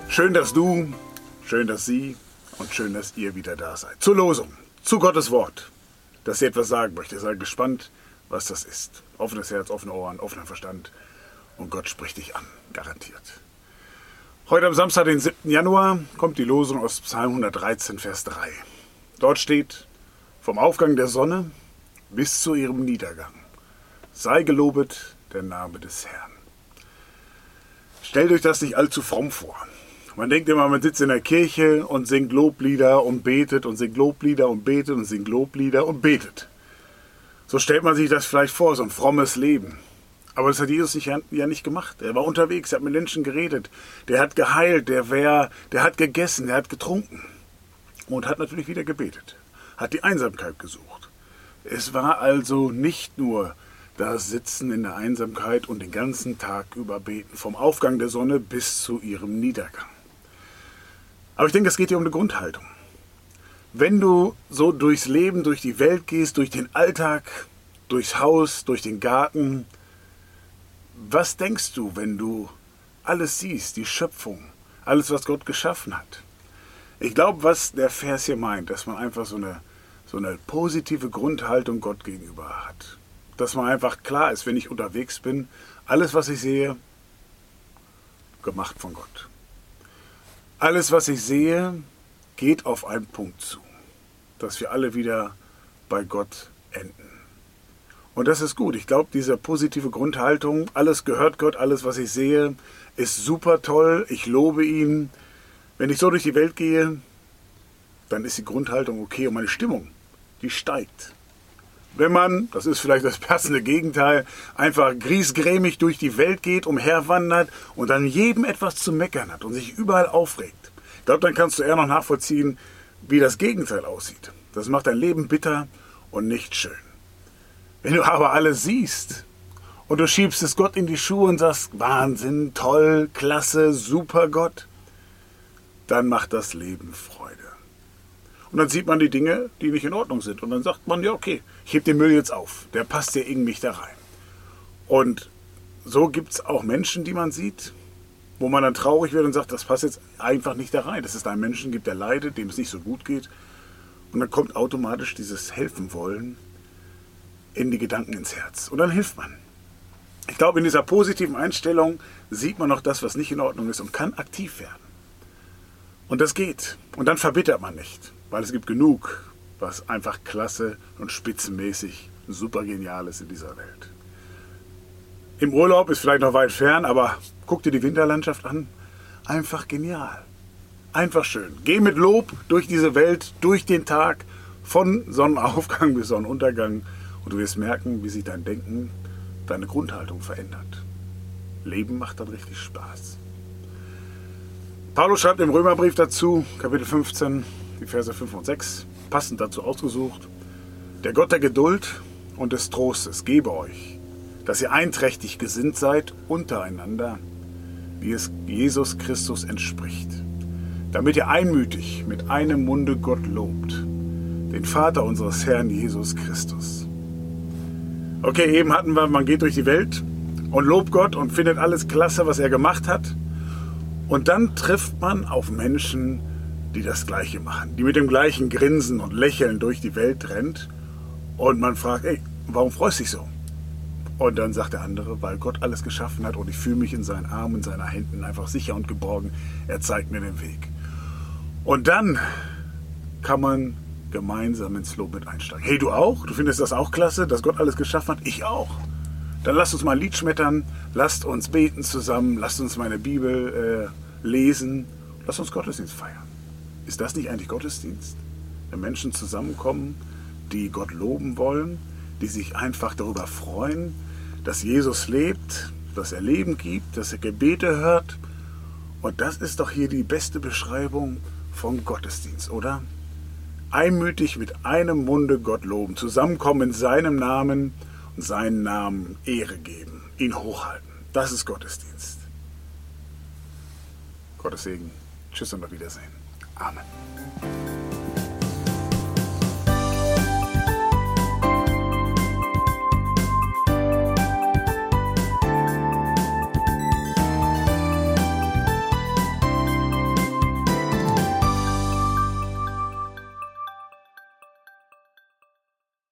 Schön, dass du, schön, dass Sie und schön, dass ihr wieder da seid. Zur Losung, zu Gottes Wort, dass sie etwas sagen möchte. Sei gespannt, was das ist. Offenes Herz, offene Ohren, offener Verstand und Gott spricht dich an, garantiert. Heute am Samstag, den 7. Januar, kommt die Losung aus Psalm 113, Vers 3. Dort steht, vom Aufgang der Sonne bis zu ihrem Niedergang sei gelobet der Name des Herrn. Stellt euch das nicht allzu fromm vor. Man denkt immer, man sitzt in der Kirche und singt Loblieder und betet und singt Loblieder und betet und singt Loblieder und betet. So stellt man sich das vielleicht vor, so ein frommes Leben. Aber das hat Jesus ja nicht gemacht. Er war unterwegs, er hat mit Menschen geredet, der hat geheilt, der hat gegessen, der hat getrunken und hat natürlich wieder gebetet, hat die Einsamkeit gesucht. Es war also nicht nur das Sitzen in der Einsamkeit und den ganzen Tag über beten, vom Aufgang der Sonne bis zu ihrem Niedergang. Aber ich denke, es geht hier um eine Grundhaltung. Wenn du so durchs Leben, durch die Welt gehst, durch den Alltag, durchs Haus, durch den Garten, was denkst du, wenn du alles siehst, die Schöpfung, alles, was Gott geschaffen hat? Ich glaube, was der Vers hier meint, dass man einfach so eine positive Grundhaltung Gott gegenüber hat. Dass man einfach klar ist, wenn ich unterwegs bin, alles, was ich sehe, gemacht von Gott. Alles, was ich sehe, geht auf einen Punkt zu, dass wir alle wieder bei Gott enden. Und das ist gut. Ich glaube, diese positive Grundhaltung, alles gehört Gott, alles, was ich sehe, ist super toll. Ich lobe ihn. Wenn ich so durch die Welt gehe, dann ist die Grundhaltung okay und meine Stimmung, die steigt. Wenn man, das ist vielleicht das passende Gegenteil, einfach griesgrämig durch die Welt geht, umherwandert und an jedem etwas zu meckern hat und sich überall aufregt, ich glaube, dann kannst du eher noch nachvollziehen, wie das Gegenteil aussieht. Das macht dein Leben bitter und nicht schön. Wenn du aber alles siehst und du schiebst es Gott in die Schuhe und sagst, Wahnsinn, toll, klasse, super Gott, dann macht das Leben Freude. Und dann sieht man die Dinge, die nicht in Ordnung sind. Und dann sagt man, ja okay, ich heb den Müll jetzt auf. Der passt ja irgendwie nicht da rein. Und so gibt es auch Menschen, die man sieht, wo man dann traurig wird und sagt, das passt jetzt einfach nicht da rein. Dass es da einen Menschen gibt, der leidet, dem es nicht so gut geht. Und dann kommt automatisch dieses Helfen wollen in die Gedanken ins Herz. Und dann hilft man. Ich glaube, in dieser positiven Einstellung sieht man noch das, was nicht in Ordnung ist und kann aktiv werden. Und das geht. Und dann verbittert man nicht. Weil es gibt genug, was einfach klasse und spitzenmäßig super genial ist in dieser Welt. Im Urlaub ist vielleicht noch weit fern, aber guck dir die Winterlandschaft an. Einfach genial. Einfach schön. Geh mit Lob durch diese Welt, durch den Tag, von Sonnenaufgang bis Sonnenuntergang und du wirst merken, wie sich dein Denken, deine Grundhaltung verändert. Leben macht dann richtig Spaß. Paulus schreibt im Römerbrief dazu, Kapitel 15, die Verse 5 und 6, passend dazu ausgesucht. Der Gott der Geduld und des Trostes gebe euch, dass ihr einträchtig gesinnt seid untereinander, wie es Jesus Christus entspricht, damit ihr einmütig mit einem Munde Gott lobt, den Vater unseres Herrn Jesus Christus. Okay, eben hatten wir, man geht durch die Welt und lobt Gott und findet alles klasse, was er gemacht hat. Und dann trifft man auf Menschen, die das Gleiche machen, die mit dem gleichen Grinsen und Lächeln durch die Welt rennt und man fragt, ey, warum freust du dich so? Und dann sagt der andere, weil Gott alles geschaffen hat und ich fühle mich in seinen Armen, in seinen Händen einfach sicher und geborgen. Er zeigt mir den Weg. Und dann kann man gemeinsam ins Lob mit einsteigen. Hey, du auch? Du findest das auch klasse, dass Gott alles geschaffen hat? Ich auch. Dann lasst uns mal ein Lied schmettern, lasst uns beten zusammen, lasst uns meine Bibel lesen, lasst uns Gottesdienst feiern. Ist das nicht eigentlich Gottesdienst? Wenn Menschen zusammenkommen, die Gott loben wollen, die sich einfach darüber freuen, dass Jesus lebt, dass er Leben gibt, dass er Gebete hört. Und das ist doch hier die beste Beschreibung von Gottesdienst, oder? Einmütig mit einem Munde Gott loben, zusammenkommen in seinem Namen und seinen Namen Ehre geben, ihn hochhalten. Das ist Gottesdienst. Gottes Segen. Tschüss und auf Wiedersehen. Amen.